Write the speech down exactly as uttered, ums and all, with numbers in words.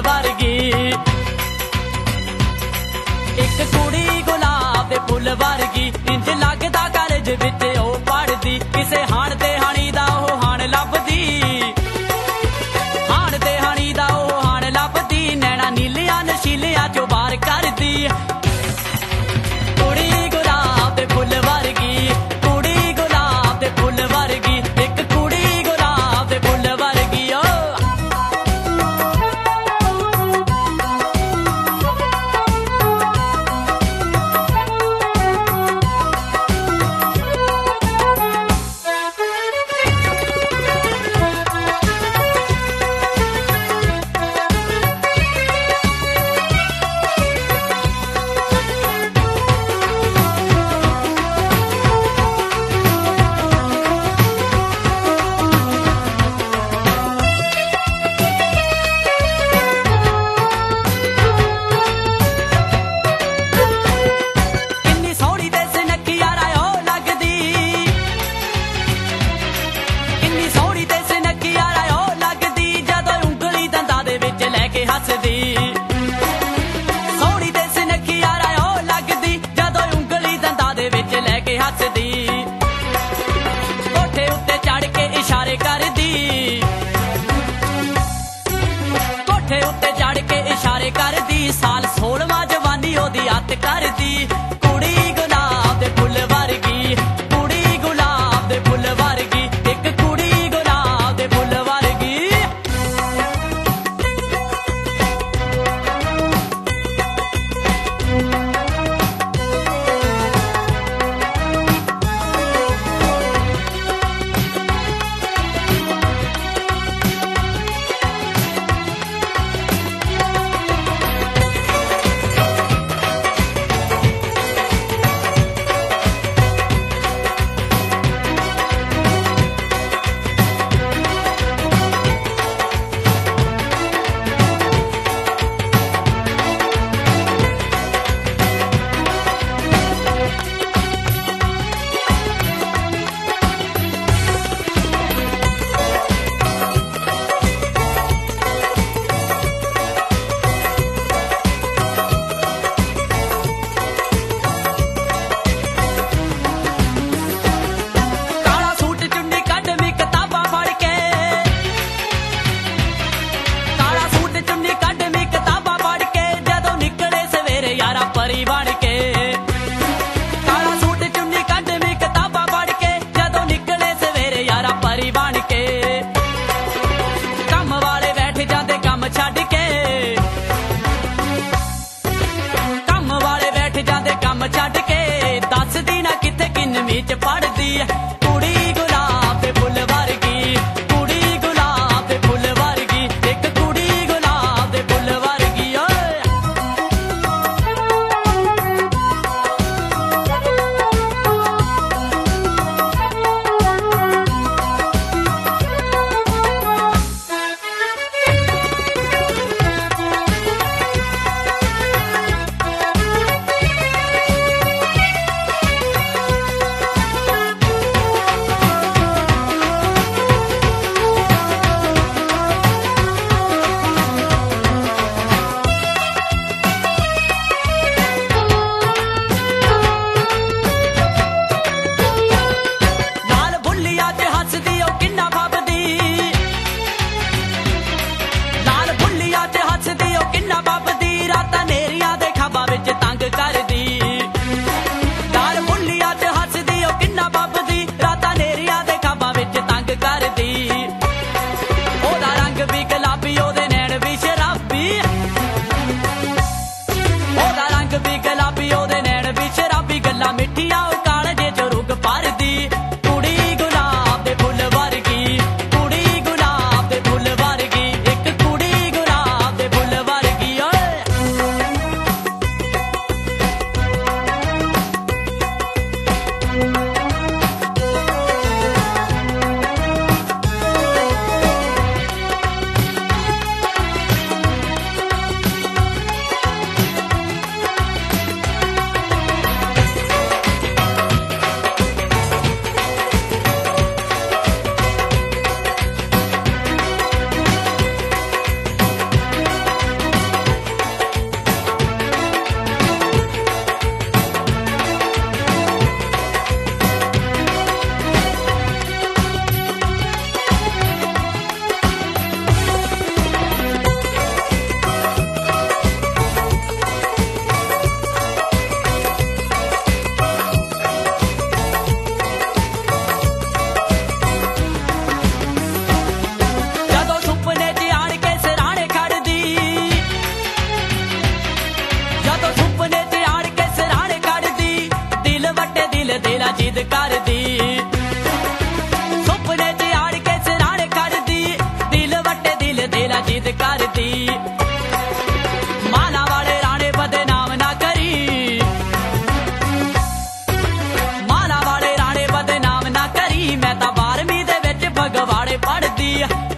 वर्गी। एक कुड़ी गुलाब दे फुल वर्गी, इंज लगदा कॉलेज विच ओ पढ़दी, किसे हाण ते हाणी दा ओ हाण लभदी, हाण ते हाणी दा ओ हाण लभदी, नैना नीलियां नशीलियां चो बार करदी। कुड़ी गुलाब दे फुल वर्गी, कुड़ी गुलाब दे फुल वर्गी, एक कुड़ी गुलाब दे फुल वर्गी ओ। सोहनी ते सुनखिया ओ लगदी, जदों उंगली दंदां दे विच लैके हसदी, कोठे उत्ते चढ़ के इशारे करदी, कोठे उत्ते चढ़ के इशारे करदी, साल सोलवां जवानी ओदी अत करदी। कुड़ी गुलाब दे फुल वर्गी, कुड़ी गुलाब दे फुल वर्गी, एक कुड़ी गुलाब दे फुल वर्गी। ਕਰਦੀ